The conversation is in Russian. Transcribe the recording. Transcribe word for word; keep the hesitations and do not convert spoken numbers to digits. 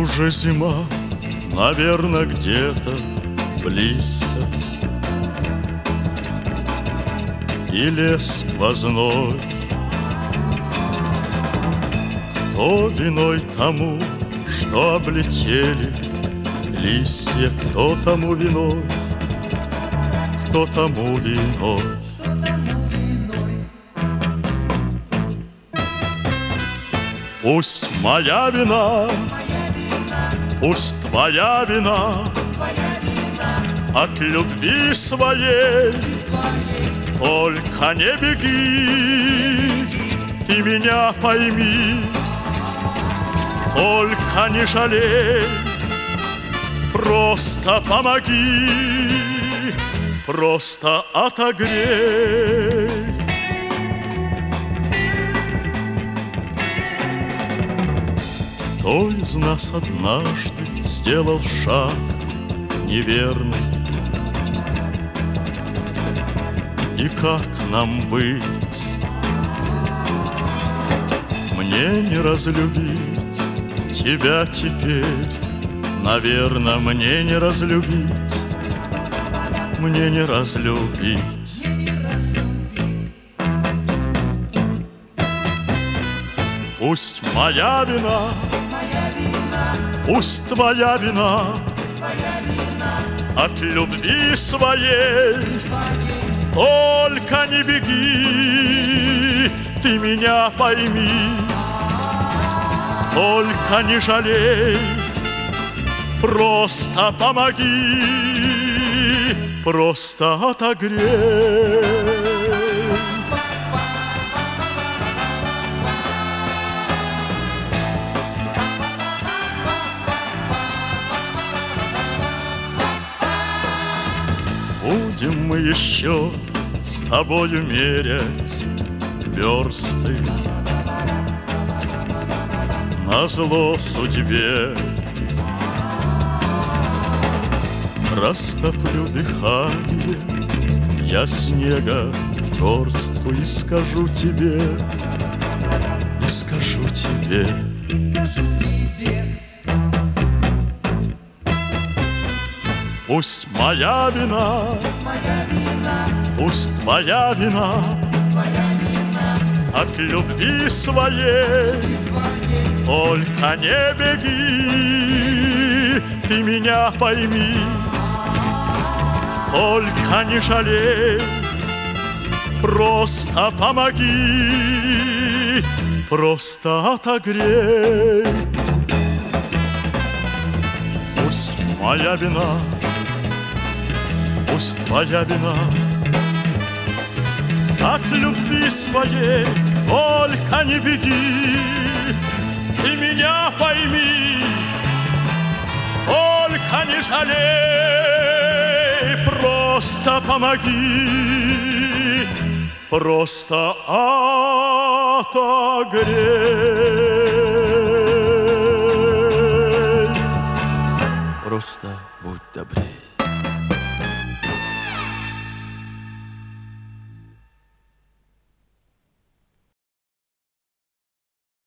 уже зима, наверное, где-то близко, и лес сквозной. Кто виной тому, что облетели листья, кто тому виной, кто тому виной. Пусть моя вина, пусть твоя вина, от любви своей, только не беги, ты меня пойми, только не жалей, просто помоги, просто отогрей. Кто из нас однажды сделал шаг неверный? И как нам быть? Мне не разлюбить тебя теперь, наверное, мне не разлюбить, мне не разлюбить. Пусть моя вина, пусть твоя вина, от любви своей, только не беги, ты меня пойми, только не жалей, просто помоги, просто отогрей. Будем мы еще с тобою мерять версты назло судьбе. Растоплю дыхание я снега горстку и скажу тебе, и скажу тебе, и скажу тебе. Пусть моя вина, пусть твоя вина, от любви своей, только не беги, ты меня пойми, только не жалей, просто помоги, просто отогрей. Пусть моя вина, пусть твоя вина, от любви своей, только не беги, ты меня пойми, только не жалей, просто помоги, просто отогрей, просто будь добрей.